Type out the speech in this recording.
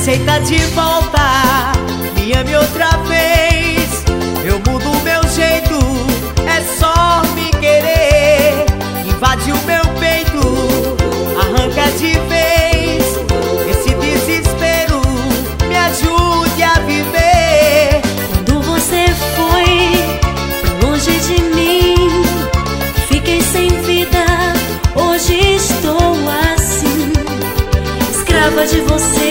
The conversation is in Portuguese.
aceita de volta, me ame outra vez. Eu mudo o meu jeito, é só me querer. Invade o meu peito, arranca de vez esse desespero, me ajude a viver. Quando você foi longe de mim, fiquei sem vida, hoje estou assim, escrava de você.